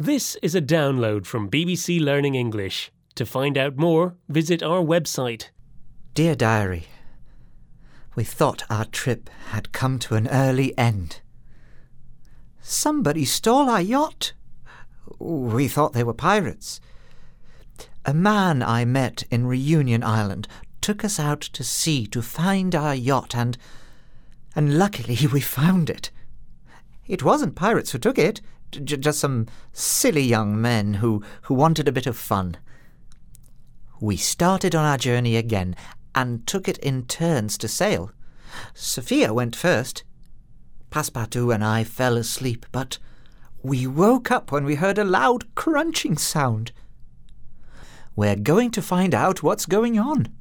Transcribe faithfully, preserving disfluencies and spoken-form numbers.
This is a download from B B C Learning English. To find out more, visit our website. Dear Diary, we thought our trip had come to an early end. Somebody stole our yacht. We thought they were pirates. A man I met in Reunion Island took us out to sea to find our yacht, and and luckily we found it. It wasn't pirates who took it, j- just some silly young men who, who wanted a bit of fun. We started on our journey again and took it in turns to sail. Sophia went first. Passepartout and I fell asleep, but we woke up when we heard a loud crunching sound. We're going to find out what's going on.